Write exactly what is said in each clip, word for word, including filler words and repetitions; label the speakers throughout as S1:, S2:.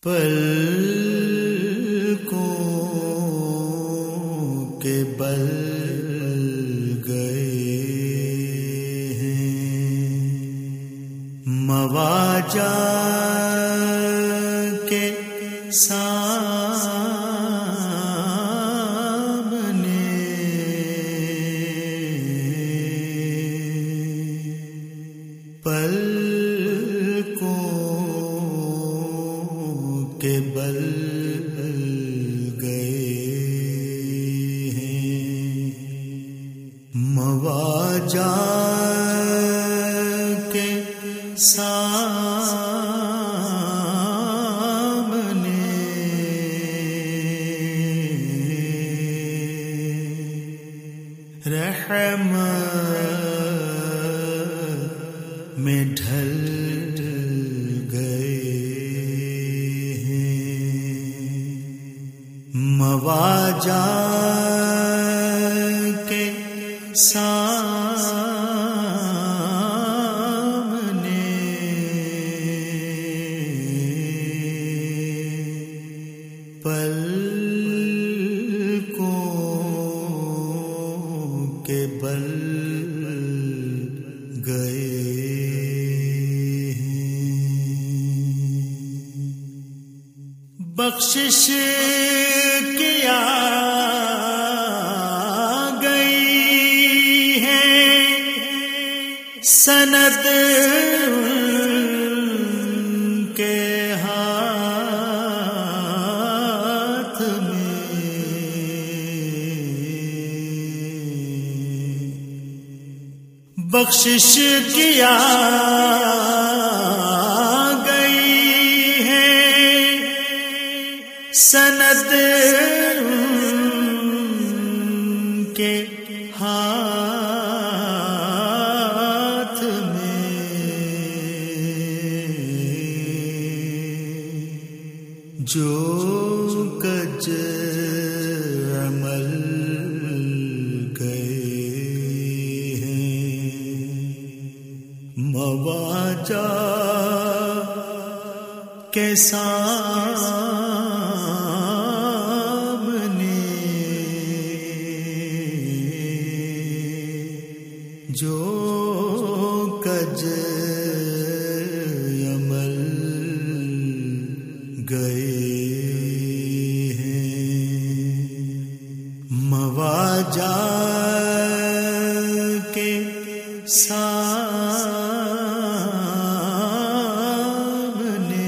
S1: پلکوں کے بل گئے ہیں مواجہ کے سامنے پلکوں کے بل گئے ہیں مواجہ کے سامنے رحمت میں ڈھل گئے ہیں مواجہ کے سامنے پلکوں کے بل گئے ہیں بخشش کیا گئی ہے سند کے ہاتھ میں بخشش کیا گئی ہے سند کے ہاتھ میں جو کج عمل گئے ہیں مواجہ کے سامنے جو کج عمل گئے ہیں مواجہ کے سامنے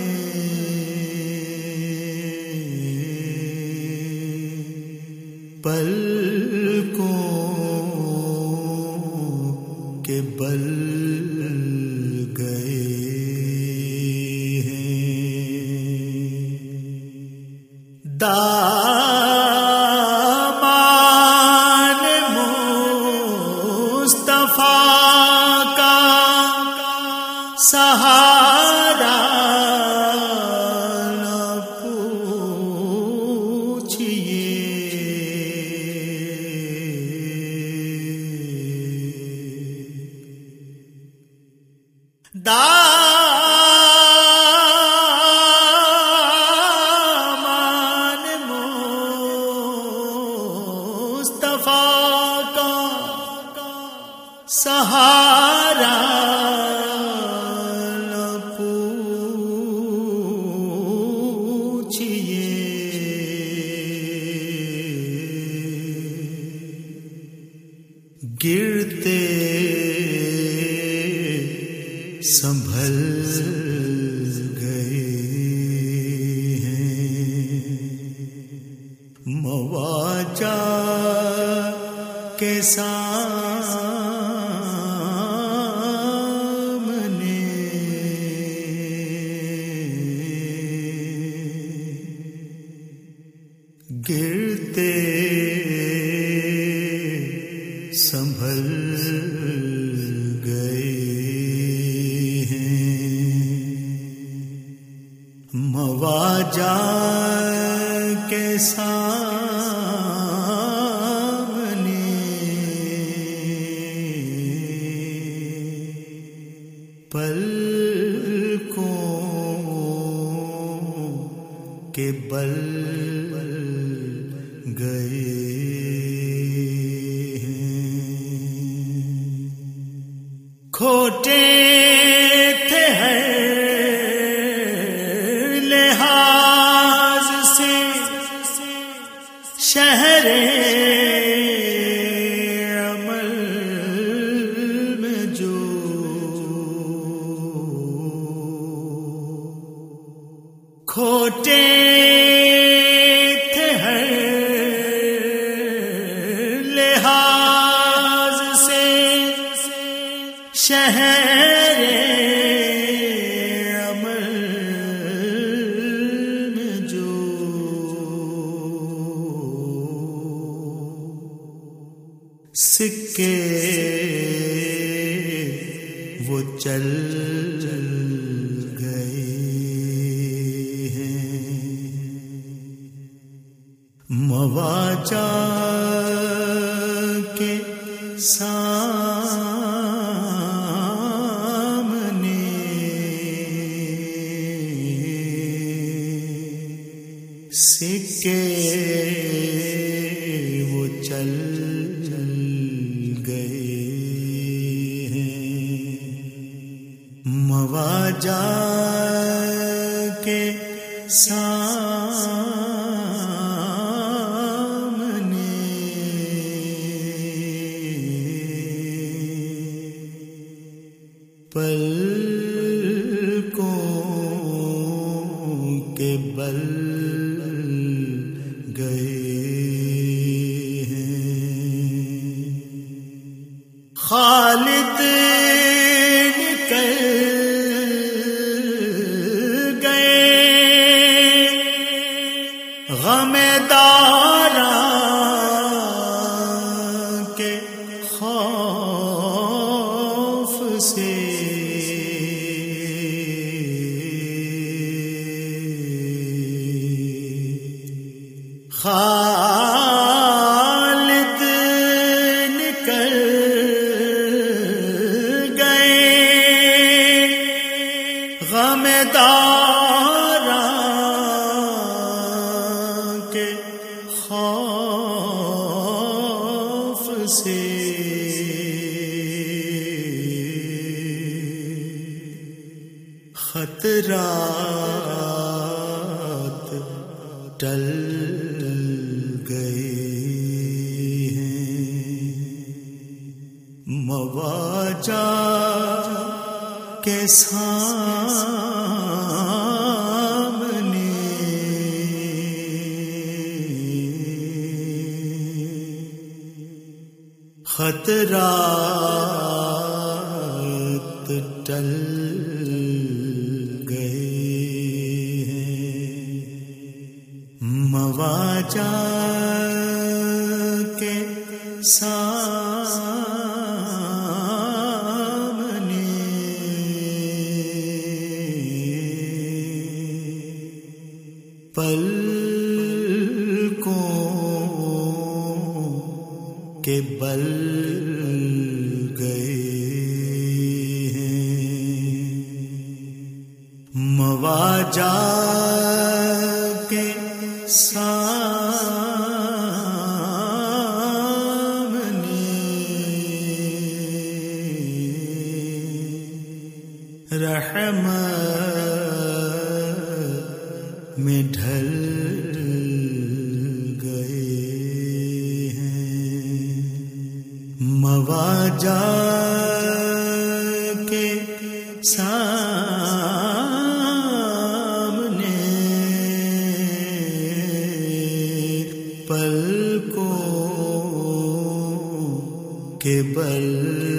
S1: پلکوں کے بل گئے ہیں دامان مصطفیٰ کا سہارا نہ پوچھئے دامان مصطفیٰ کا سہارا نہ پوچھئے گرتے سنبھل گئے ہیں مواجہ کے سامنے گرتے سنبھل گئے مواجہ کے سامنے پلکوں کے بل گئے ہیں، کھوٹے تھے ہر لحاظ سے شہر عمل میں جو، کھوٹے تھے ہر لحاظ سے شہر عمل میں جو، سکے وہ چل گئے ہیں، مواجہ کے سامنے سکے وہ چل گئے ہیں، مواجہ کے سامنے پلکوں کے بل گئے ہیں، خالد نکل گئے غم داراں کے خوف سے، خالد نکل گئے غم داراں کے خوف سے، خطرات ٹل گئے ہیں، مواجہ کے سامنے خطرات ٹل گئے ہیں، مواجہ کے سامنے پلکوں کے بل گئے ہیں، مواجہ کے سامنے رحمت میں ڈھل گئے ہیں، مواجہ کے سامنے پلکوں کے بل